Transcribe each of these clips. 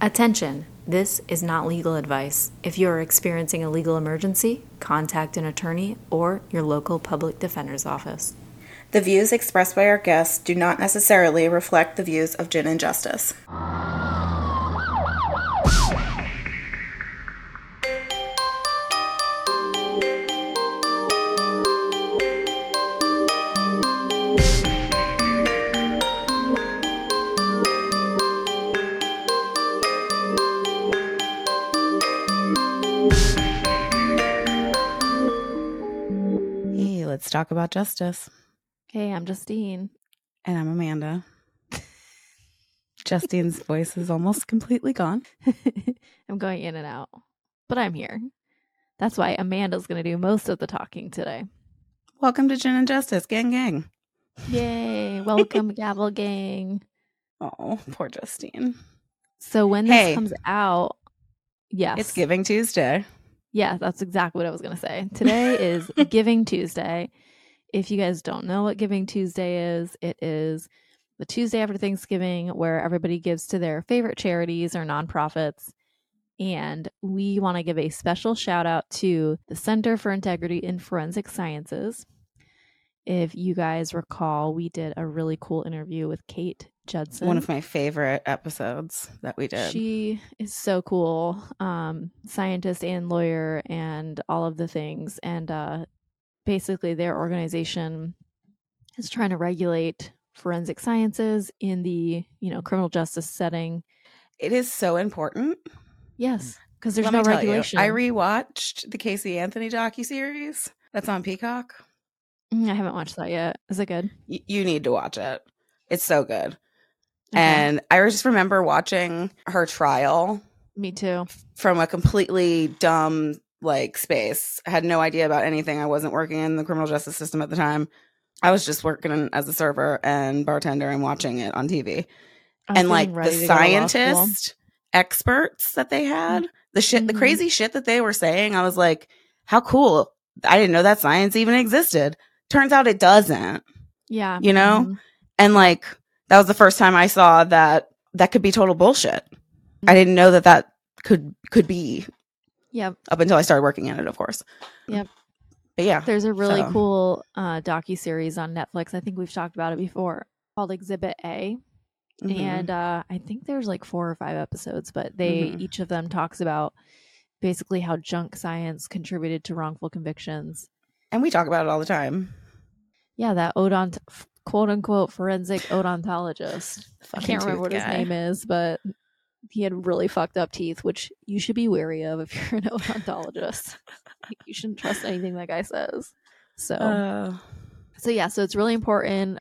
Attention! This is not legal advice. If you are experiencing a legal emergency, contact an attorney or your local public defender's office. The views expressed by our guests do not necessarily reflect the views of Gin and Justice. Let's talk about justice. Hey, I'm Justine. And I'm Amanda. Justine's voice is almost completely gone. I'm going in and out, but I'm here. That's why Amanda's going to do most of the talking today. Welcome to Gin and Justice, gang, gang. Yay. Welcome, Gavel Gang. Oh, poor Justine. So when this comes out, yes. It's Giving Tuesday. Yeah, that's exactly what I was going to say. Today is Giving Tuesday. If you guys don't know what Giving Tuesday is, it is the Tuesday after Thanksgiving where everybody gives to their favorite charities or nonprofits. And we want to give a special shout out to the Center for Integrity in Forensic Sciences. If you guys recall, we did a really cool interview with Kate Judson. One of my favorite episodes that we did. She is so cool. Scientist and lawyer and all of the things. And basically their organization is trying to regulate forensic sciences in the, criminal justice setting. It is so important. Yes, because there's no regulation. I rewatched the Casey Anthony docuseries that's on Peacock. I haven't watched that yet. Is it good? You need to watch it. It's so good. Okay. And I just remember watching her trial. Me too. From a completely dumb space. I had no idea about anything. I wasn't working in the criminal justice system at the time. I was just working as a server and bartender and watching it on TV. And the scientist experts that they had, the crazy shit that they were saying, I was like, how cool. I didn't know that science even existed. Turns out it doesn't. Yeah. And that was the first time I saw that could be total bullshit. I didn't know that could be. Yep. Up until I started working in it, of course. Yep. But yeah. There's a really cool docuseries on Netflix. I think we've talked about it before, called Exhibit A. Mm-hmm. And I think there's 4 or 5 episodes, but each of them talks about basically how junk science contributed to wrongful convictions. And we talk about it all the time. Yeah, that quote unquote forensic odontologist. I can't remember what his name is, but he had really fucked up teeth, which you should be wary of if you're an odontologist. You shouldn't trust anything that guy says. So it's really important.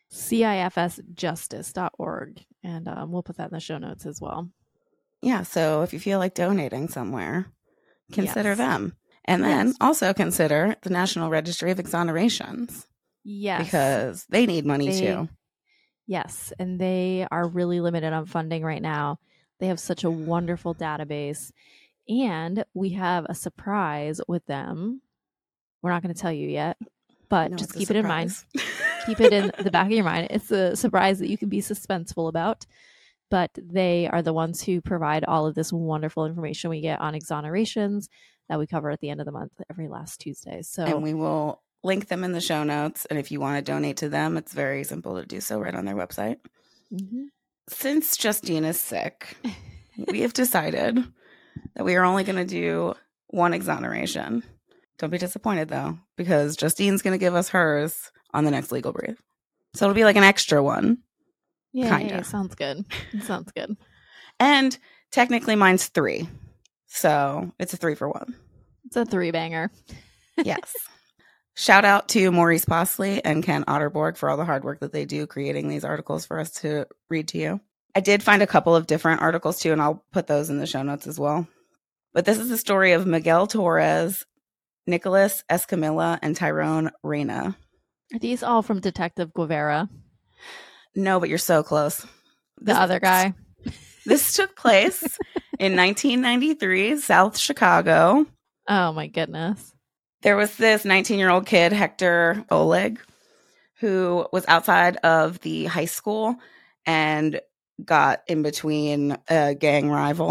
CIFSjustice.org. And we'll put that in the show notes as well. Yeah, so if you feel like donating somewhere, consider them. And then also consider the National Registry of Exonerations. Yes. Because they need money too. Yes, and they are really limited on funding right now. They have such a wonderful database. And we have a surprise with them. We're not going to tell you yet, but just keep it in mind. Keep it in the back of your mind. It's a surprise that you can be suspenseful about. But they are the ones who provide all of this wonderful information we get on exonerations that we cover at the end of the month every last Tuesday. And we will link them in the show notes. And if you want to donate to them, it's very simple to do so right on their website. Mm-hmm. Since Justine is sick, we have decided that we are only going to do one exoneration. Don't be disappointed, though, because Justine's going to give us hers on the next Legal Brief. So it'll be an extra one. Yeah, sounds good. Sounds good. And technically mine's 3. So it's a 3 for 1. It's a 3-banger. Yes. Shout out to Maurice Bosley and Ken Otterborg for all the hard work that they do creating these articles for us to read to you. I did find a couple of different articles too, and I'll put those in the show notes as well. But this is the story of Miguel Torres, Nicholas Escamilla, and Tyrone Reyna. Are these all from Detective Guevara? No, but you're so close. The other guy. This took place in 1993, South Chicago. Oh, my goodness. There was this 19-year-old kid, Hector Oleg, who was outside of the high school and got in between a gang rival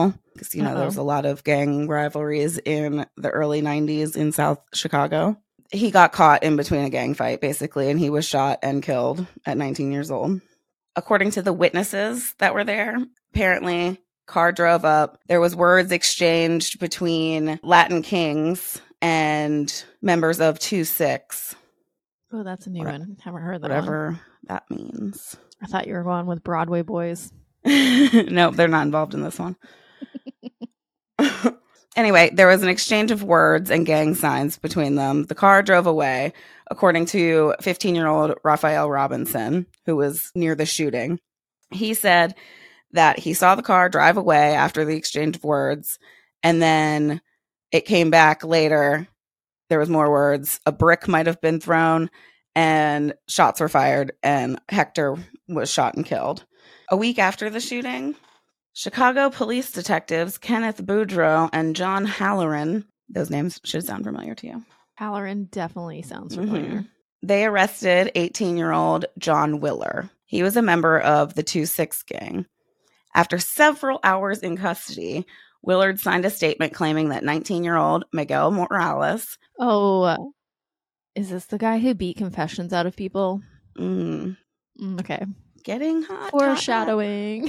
because, there was a lot of gang rivalries in the early 90s in South Chicago. He got caught in between a gang fight, basically, and he was shot and killed at 19 years old. According to the witnesses that were there, apparently, car drove up. There was words exchanged between Latin Kings and members of 2-6. Oh, that's a new one. Haven't heard that Whatever that means. I thought you were going with Broadway Boys. No, they're not involved in this one. Anyway, there was an exchange of words and gang signs between them. The car drove away, according to 15-year-old Raphael Robinson, who was near the shooting. He said that he saw the car drive away after the exchange of words, and then it came back later. There was more words. A brick might have been thrown, and shots were fired, and Hector was shot and killed. A week after the shooting, Chicago police detectives Kenneth Boudreaux and John Halloran, those names should sound familiar to you. Halloran definitely sounds familiar. Mm-hmm. They arrested 18-year-old John Willer. He was a member of the 2-6 gang. After several hours in custody, Willard signed a statement claiming that 19-year-old Miguel Morales... Oh, is this the guy who beat confessions out of people? Okay. Getting hot. Foreshadowing.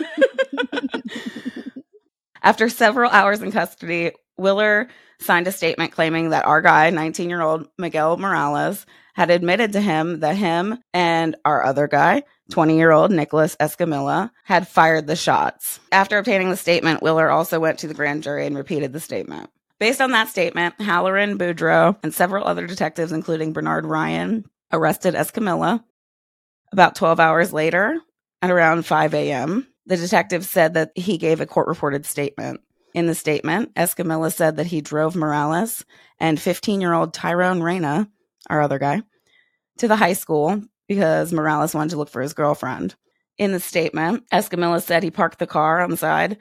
After several hours in custody, Willer signed a statement claiming that our guy, 19-year-old Miguel Morales, had admitted to him that him and our other guy, 20-year-old Nicholas Escamilla, had fired the shots. After obtaining the statement, Willer also went to the grand jury and repeated the statement. Based on that statement, Halloran, Boudreaux, and several other detectives, including Bernard Ryan, arrested Escamilla. About 12 hours later, at around 5 a.m., the detective said that he gave a court-reported statement. In the statement, Escamilla said that he drove Morales and 15-year-old Tyrone Reyna, our other guy, to the high school because Morales wanted to look for his girlfriend. In the statement, Escamilla said he parked the car on the side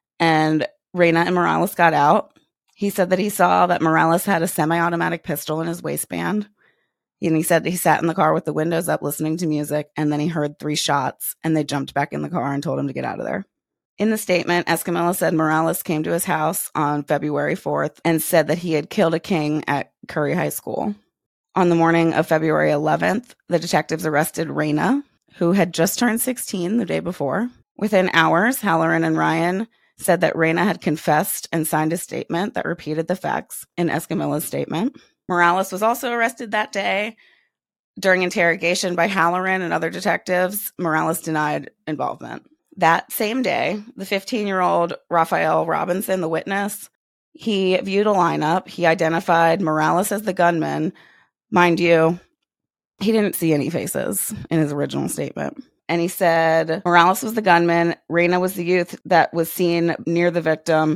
and Reyna and Morales got out. He said that he saw that Morales had a semi-automatic pistol in his waistband. And he said he sat in the car with the windows up listening to music, and then he heard 3 shots, and they jumped back in the car and told him to get out of there. In the statement, Escamilla said Morales came to his house on February 4th and said that he had killed a king at Curry High School. On the morning of February 11th, the detectives arrested Reyna, who had just turned 16 the day before. Within hours, Halloran and Ryan said that Reyna had confessed and signed a statement that repeated the facts in Escamilla's statement. Morales was also arrested that day. During interrogation by Halloran and other detectives, Morales denied involvement. That same day, the 15-year-old Raphael Robinson, the witness, he viewed a lineup. He identified Morales as the gunman. Mind you, he didn't see any faces in his original statement. And he said Morales was the gunman, Reyna was the youth that was seen near the victim,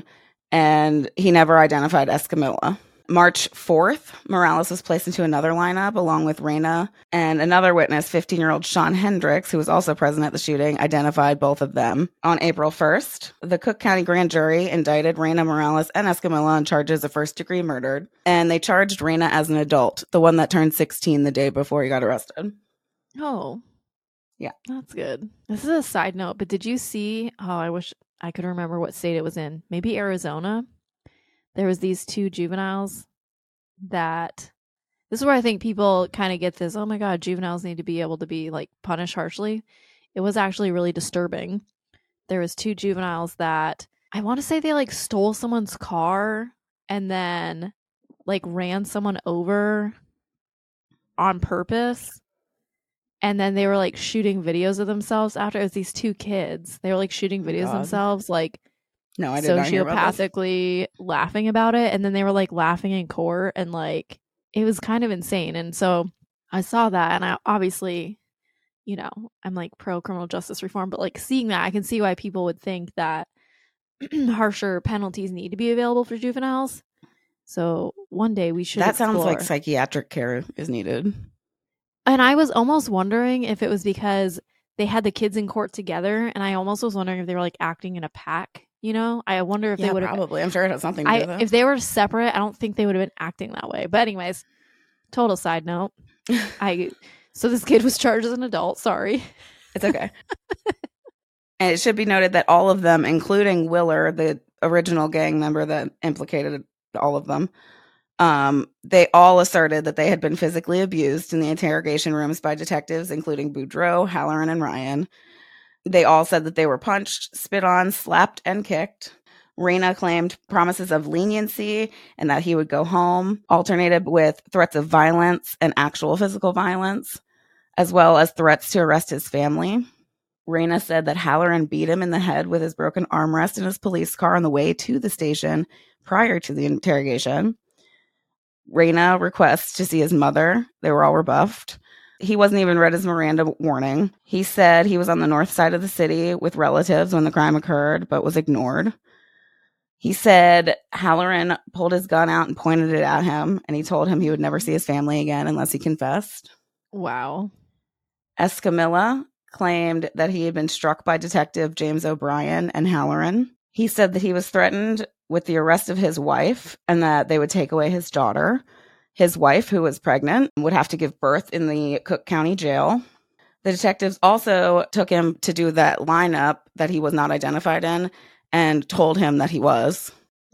and he never identified Escamilla. March 4th, Morales was placed into another lineup along with Reyna, and another witness, 15-year-old Sean Hendricks, who was also present at the shooting, identified both of them. On April 1st, the Cook County grand jury indicted Reyna, Morales, and Escamilla on charges of first-degree murder, and they charged Reyna as an adult, the one that turned 16 the day before he got arrested. Oh. Yeah. That's good. This is a side note, but did you see, I wish I could remember what state it was in. Maybe Arizona? There was these 2 juveniles that, this is where I think people kind of get this, oh my God, juveniles need to be able to be like punished harshly. It was actually really disturbing. There was 2 juveniles that, I want to say they like stole someone's car and then like ran someone over on purpose. And then they were like shooting videos of themselves after. It was these 2 kids. They were like shooting videos of themselves like, no, I did not hear about this. Sociopathically laughing about it, and then they were like laughing in court, and like it was kind of insane. And so I saw that, and I obviously, I'm like pro criminal justice reform, but like seeing that, I can see why people would think that harsher penalties need to be available for juveniles. So one day we should. That sounds like psychiatric care is needed. And I was almost wondering if it was because they had the kids in court together, and I almost was wondering if they were like acting in a pack. I wonder if they would have. Probably. I'm sure it has something to do with it. If they were separate, I don't think they would have been acting that way. But anyways, total side note. So this kid was charged as an adult. Sorry. It's okay. And it should be noted that all of them, including Willer, the original gang member that implicated all of them. They all asserted that they had been physically abused in the interrogation rooms by detectives, including Boudreaux, Halloran, and Ryan. They all said that they were punched, spit on, slapped, and kicked. Reyna claimed promises of leniency and that he would go home, alternated with threats of violence and actual physical violence, as well as threats to arrest his family. Reyna said that Halloran beat him in the head with his broken armrest in his police car on the way to the station prior to the interrogation. Reyna requests to see his mother. They were all rebuffed. He wasn't even read his Miranda warning. He said he was on the north side of the city with relatives when the crime occurred, but was ignored. He said Halloran pulled his gun out and pointed it at him, and he told him he would never see his family again unless he confessed. Wow. Escamilla claimed that he had been struck by Detective James O'Brien and Halloran. He said that he was threatened with the arrest of his wife and that they would take away his daughter. His wife, who was pregnant, would have to give birth in the Cook County Jail. The detectives also took him to do that lineup that he was not identified in and told him that he was.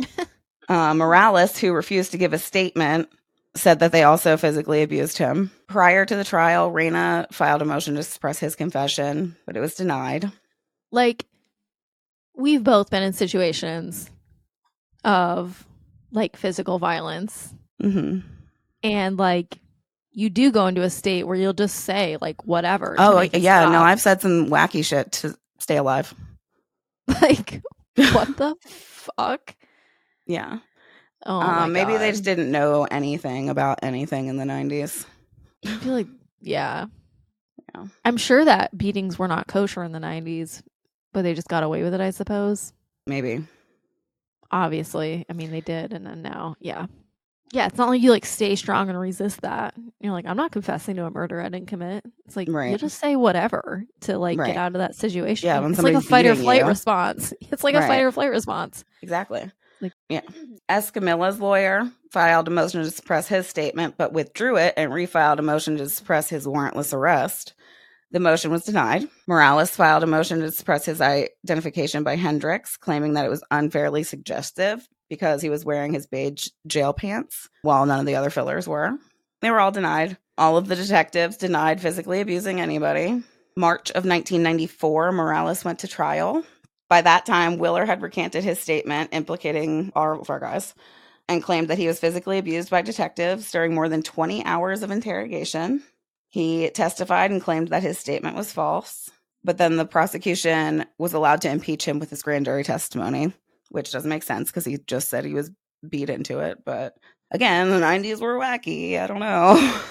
Morales, who refused to give a statement, said that they also physically abused him. Prior to the trial, Reyna filed a motion to suppress his confession, but it was denied. Like, we've both been in situations of, like, physical violence. Mm-hmm. And, like, you do go into a state where you'll just say, like, whatever. Oh, yeah. Stop. No, I've said some wacky shit to stay alive. Like, what the fuck? Yeah. Oh, maybe they just didn't know anything about anything in the 90s. I feel like, yeah. I'm sure that beatings were not kosher in the 90s, but they just got away with it, I suppose. Maybe. Obviously. I mean, they did, and then now, yeah. Yeah, it's not like you, like, stay strong and resist that. You're like, I'm not confessing to a murder I didn't commit. It's like, you just say whatever to, like, get out of that situation. Yeah, when it's like a fight or flight response. It's like a fight or flight response. Exactly. Like, yeah. Escamilla's lawyer filed a motion to suppress his statement, but withdrew it and refiled a motion to suppress his warrantless arrest. The motion was denied. Morales filed a motion to suppress his identification by Hendricks, claiming that it was unfairly suggestive because he was wearing his beige jail pants, while none of the other fillers were. They were all denied. All of the detectives denied physically abusing anybody. March of 1994, Morales went to trial. By that time, Willer had recanted his statement implicating all of our guys and claimed that he was physically abused by detectives during more than 20 hours of interrogation. He testified and claimed that his statement was false, but then the prosecution was allowed to impeach him with his grand jury testimony, which doesn't make sense because he just said he was beat into it. But again, the 90s were wacky. I don't know.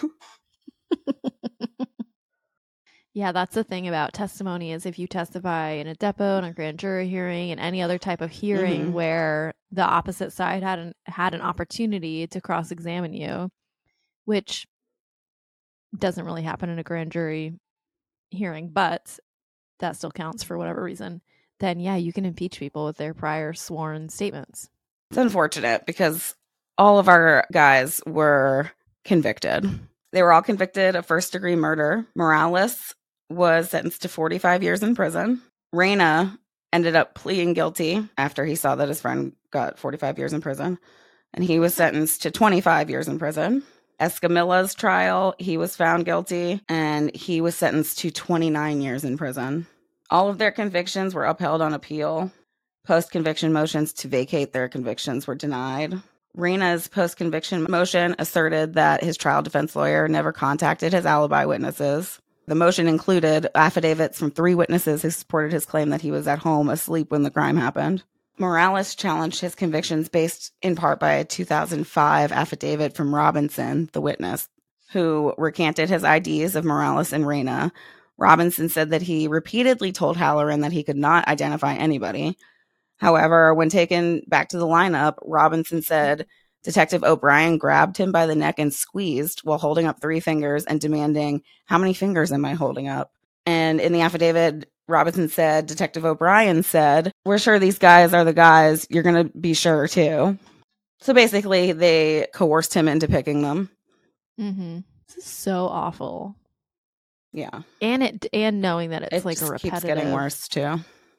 Yeah, that's the thing about testimony is if you testify in a depo, in a grand jury hearing, and any other type of hearing where the opposite side had an opportunity to cross-examine you, which doesn't really happen in a grand jury hearing, but that still counts for whatever reason, then yeah, you can impeach people with their prior sworn statements. It's unfortunate because all of our guys were convicted. They were all convicted of first-degree murder. Morales was sentenced to 45 years in prison. Reyna ended up pleading guilty after he saw that his friend got 45 years in prison, and he was sentenced to 25 years in prison. Escamilla's trial, he was found guilty, and he was sentenced to 29 years in prison. All of their convictions were upheld on appeal. Post-conviction motions to vacate their convictions were denied. Reyna's post-conviction motion asserted that his trial defense lawyer never contacted his alibi witnesses. The motion included affidavits from 3 witnesses who supported his claim that he was at home asleep when the crime happened. Morales challenged his convictions based in part by a 2005 affidavit from Robinson, the witness, who recanted his IDs of Morales and Reyna. Robinson said that he repeatedly told Halloran that he could not identify anybody. However, when taken back to the lineup, Robinson said Detective O'Brien grabbed him by the neck and squeezed while holding up 3 fingers and demanding, "How many fingers am I holding up?" And in the affidavit, Robinson said, Detective O'Brien said, "We're sure these guys are the guys. You're going to be sure too." So basically, they coerced him into picking them. Mm-hmm. This is so awful. Yeah. And knowing that it's like a repetitive. Keeps getting worse too.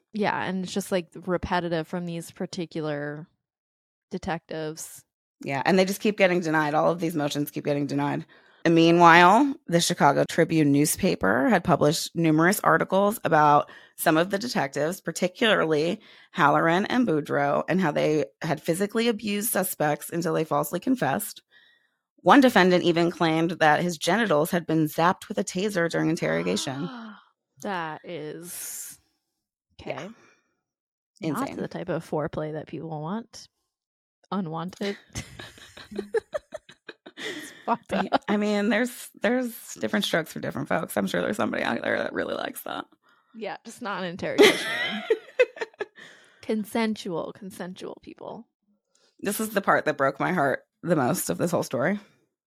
Yeah, and it's just like repetitive from these particular detectives. Yeah, and they just keep getting denied. All of these motions keep getting denied. And meanwhile, the Chicago Tribune newspaper had published numerous articles about some of the detectives, particularly Halloran and Boudreaux, and how they had physically abused suspects until they falsely confessed. One defendant even claimed that his genitals had been zapped with a taser during interrogation. That is okay. Yeah. Not Insane. the type of foreplay that people want. Unwanted. It's fucked up. I mean, there's different strokes for different folks. I'm sure there's somebody out there that really likes that. Yeah, just not an interrogation room. Consensual people. This is the part that broke my heart the most of this whole story.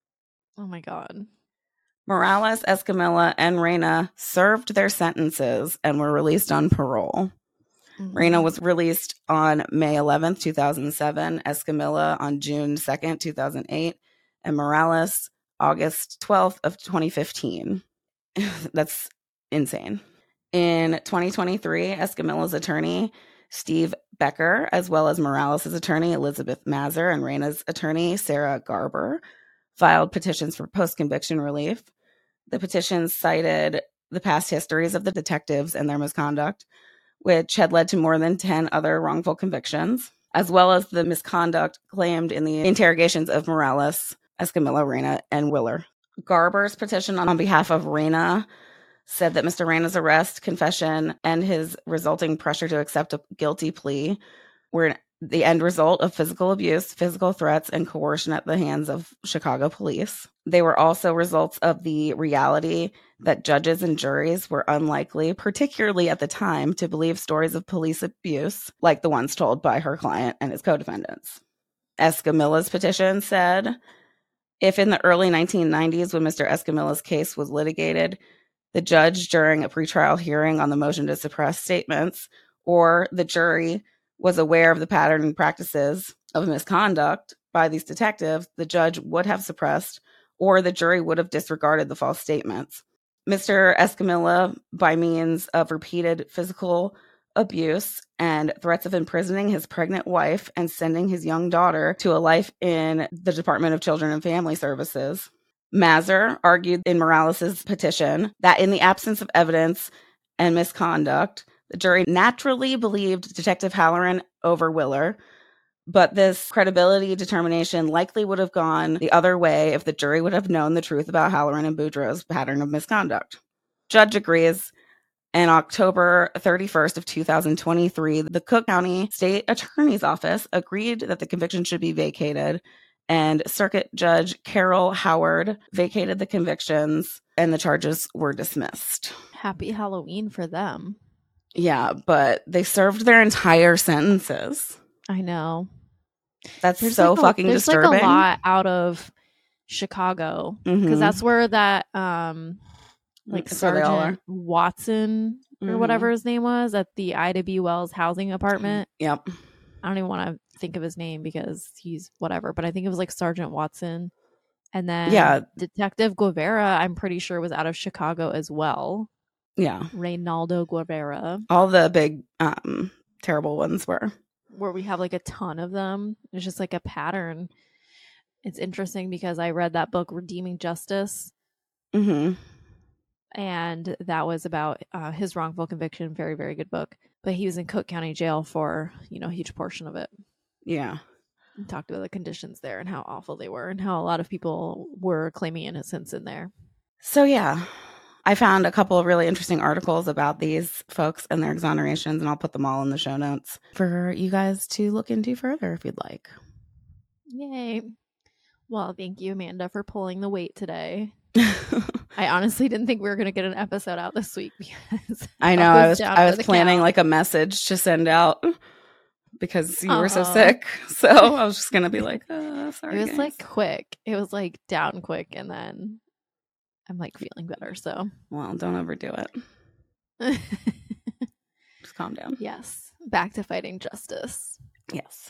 Oh my God. Morales, Escamilla, and Reyna served their sentences and were released on parole. Mhm. Reyna was released on May 11th, 2007, Escamilla on June 2nd, 2008, and Morales August 12th of 2015. That's insane. In 2023, Escamilla's attorney, Steve Becker, as well as Morales' attorney, Elizabeth Mazur, and Reyna's attorney, Sarah Garber, filed petitions for post-conviction relief. The petitions cited the past histories of the detectives and their misconduct, which had led to more than 10 other wrongful convictions, as well as the misconduct claimed in the interrogations of Morales, Escamilla, Reyna, and Willer. Garber's petition on behalf of Reyna said that Mr. Reyna's arrest, confession, and his resulting pressure to accept a guilty plea were the end result of physical abuse, physical threats, and coercion at the hands of Chicago police. They were also results of the reality that judges and juries were unlikely, particularly at the time, to believe stories of police abuse like the ones told by her client and his co-defendants. Escamilla's petition said, if in the early 1990s, when Mr. Escamilla's case was litigated, the judge during a pretrial hearing on the motion to suppress statements, or the jury was aware of the pattern and practices of misconduct by these detectives, the judge would have suppressed, or the jury would have disregarded the false statements. Mr. Escamilla, by means of repeated physical abuse and threats of imprisoning his pregnant wife and sending his young daughter to a life in the Department of Children and Family Services. Mazur argued in Morales' petition that in the absence of evidence and misconduct, the jury naturally believed Detective Halloran over Willer, but this credibility determination likely would have gone the other way if the jury would have known the truth about Halloran and Boudreaux's pattern of misconduct. Judge agrees. And October 31st of 2023, the Cook County State Attorney's Office agreed that the conviction should be vacated, and Circuit Judge Carol Howard vacated the convictions and the charges were dismissed. Happy Halloween for them. Yeah, but they served their entire sentences. I know. That's so fucking disturbing. There's like a lot out of Chicago because that's where that like Sergeant Watson or whatever his name was at the Ida B. Wells housing apartment. Yep. I don't even want to think of his name because he's whatever, but I think it was like Sergeant Watson. And then Detective Guevara, I'm pretty sure, was out of Chicago as well. Yeah. Reynaldo Guevara. All the big terrible ones were. Where we have like a ton of them. It's just like a pattern. It's interesting because I read that book, Redeeming Justice. Mm-hmm. And that was about his wrongful conviction. Very, very good book. But he was in Cook County Jail for, a huge portion of it. Yeah. And talked about the conditions there and how awful they were and how a lot of people were claiming innocence in there. So, yeah, I found a couple of really interesting articles about these folks and their exonerations, and I'll put them all in the show notes for you guys to look into further if you'd like. Yay. Well, thank you, Amanda, for pulling the weight today. I honestly didn't think we were going to get an episode out this week because I know I was planning like a message to send out because you were so sick. So I was just going to be like, sorry. It was guys. like quick. It was like down quick and then I'm like feeling better. So, well, don't overdo it. Just calm down. Yes. Back to fighting justice. Yes.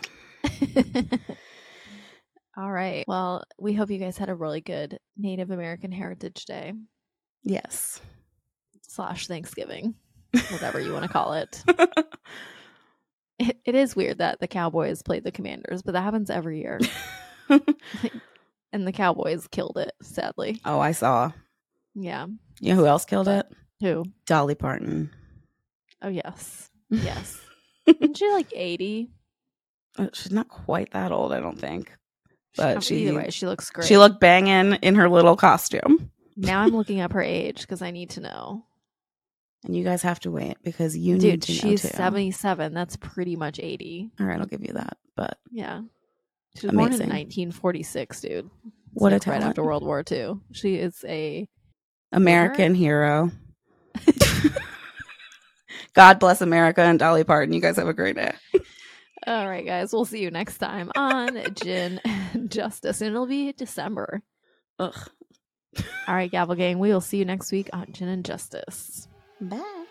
All right. Well, we hope you guys had a really good Native American Heritage Day. Yes. / Thanksgiving. whatever you want to call it. It is weird that the Cowboys played the Commanders, but that happens every year. And the Cowboys killed it, sadly. Oh, I saw. Yeah. You know who else killed it? Who? Dolly Parton. Oh, yes. Yes. Isn't she like 80? She's not quite that old, I don't think. But either way, she looks great. She looked banging in her little costume. Now I'm looking up her age because I need to know. And you guys have to wait because you need to know too. She's 77. That's pretty much 80. All right, I'll give you that. But yeah. She was born in 1946, dude. What a talent. Right after World War II. She is a American hero. God bless America and Dolly Parton. You guys have a great day. All right, guys. We'll see you next time on Gin and Justice. And it'll be December. Ugh. All right, Gavel Gang. We will see you next week on Gin and Justice. Bye.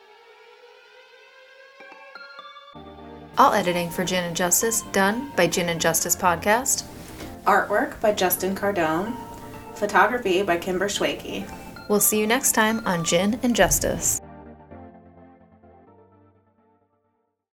All editing for Gin and Justice done by Gin and Justice Podcast. Artwork by Justin Cardone. Photography by Kimber Schwakey. We'll see you next time on Gin and Justice.